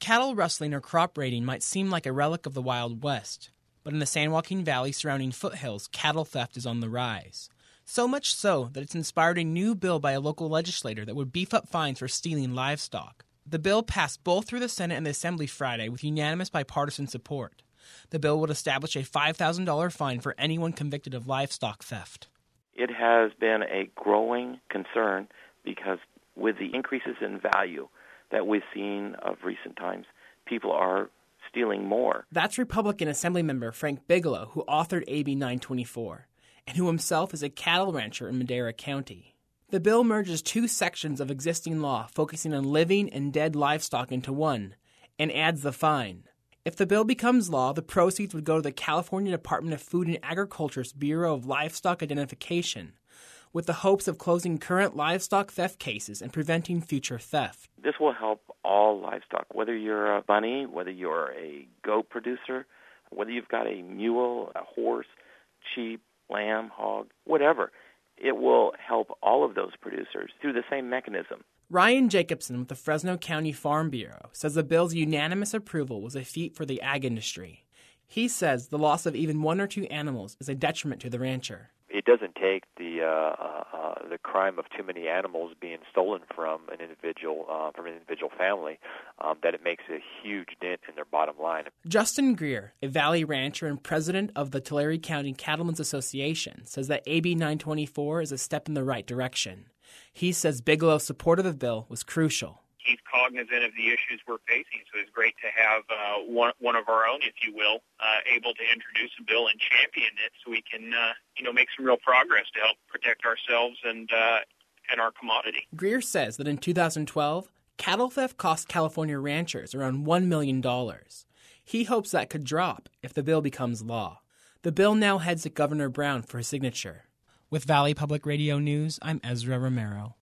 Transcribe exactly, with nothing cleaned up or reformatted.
Cattle rustling or crop raiding might seem like a relic of the Wild West, but in the San Joaquin Valley surrounding foothills, cattle theft is on the rise. So much so that it's inspired a new bill by a local legislator that would beef up fines for stealing livestock. The bill passed both through the Senate and the Assembly Friday with unanimous bipartisan support. The bill would establish a five thousand dollars fine for anyone convicted of livestock theft. It has been a growing concern because with the increases in value that we've seen of recent times, people are stealing more. That's Republican Assemblymember Frank Bigelow, who authored A B nine twenty-four, and who himself is a cattle rancher in Madera County. The bill merges two sections of existing law focusing on living and dead livestock into one, and adds the fine. If the bill becomes law, the proceeds would go to the California Department of Food and Agriculture's Bureau of Livestock Identification, with the hopes of closing current livestock theft cases and preventing future theft. This will help all livestock, whether you're a bunny, whether you're a goat producer, whether you've got a mule, a horse, sheep, lamb, hog, whatever. It will help all of those producers through the same mechanism. Ryan Jacobson with the Fresno County Farm Bureau says the bill's unanimous approval was a feat for the ag industry. He says the loss of even one or two animals is a detriment to the rancher. It doesn't take the uh, uh, the crime of too many animals being stolen from an individual uh, from an individual family um, that it makes a huge dent in their bottom line. Justin Greer, a Valley rancher and president of the Tulare County Cattlemen's Association, says that A B nine twenty-four is a step in the right direction. He says Bigelow's support of the bill was crucial. He's cognizant of the issues we're facing, so it's great to have uh, one one of our own, if you will, uh, able to introduce a bill and champion it, so we can, uh, you know, make some real progress to help protect ourselves and uh, and our commodity. Greer says that in two thousand twelve, cattle theft cost California ranchers around one million dollars. He hopes that could drop if the bill becomes law. The bill now heads to Governor Brown for his signature. With Valley Public Radio News, I'm Ezra Romero.